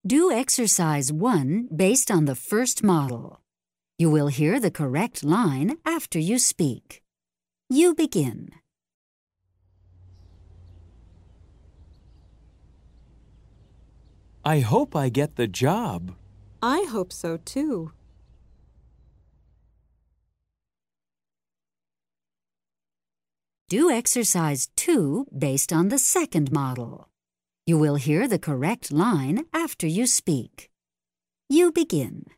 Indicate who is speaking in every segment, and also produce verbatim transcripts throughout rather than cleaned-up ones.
Speaker 1: Do exercise one based on the first model. You will hear the correct line after you speak. You begin.
Speaker 2: I hope I get the job.
Speaker 3: I hope so too.
Speaker 1: Do exercise two based on the second model. You will hear the correct line after you speak. You begin.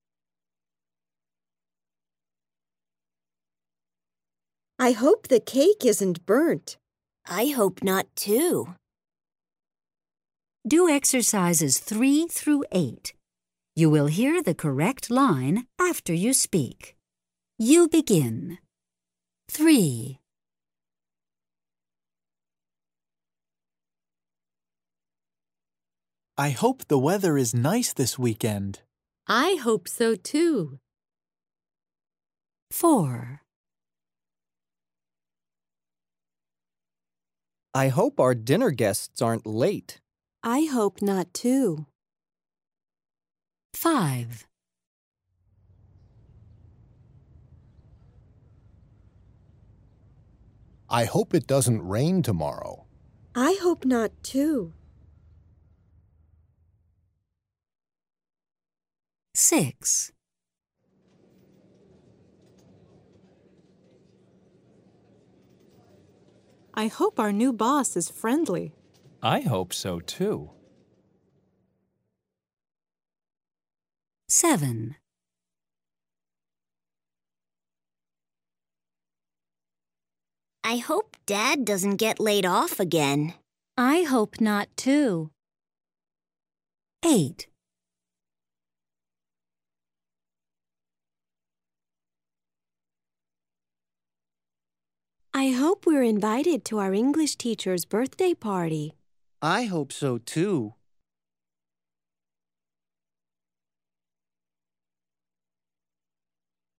Speaker 4: I hope the cake isn't burnt.
Speaker 5: I hope not too.
Speaker 1: Do exercises three through eight. You will hear the correct line after you speak. You begin. Three.
Speaker 2: I hope the weather is nice this weekend.
Speaker 3: I hope so too.
Speaker 1: Four.
Speaker 6: I hope our dinner guests aren't late.
Speaker 3: I hope not too.
Speaker 1: Five.
Speaker 7: I hope it doesn't rain tomorrow.
Speaker 4: I hope not too.
Speaker 1: Six.
Speaker 3: I hope our new boss is friendly.
Speaker 2: I hope so too.
Speaker 1: Seven.
Speaker 5: I hope Dad doesn't get laid off again.
Speaker 8: I hope not too.
Speaker 1: Eight.
Speaker 4: I hope we're invited to our English teacher's birthday party.
Speaker 6: I hope so too.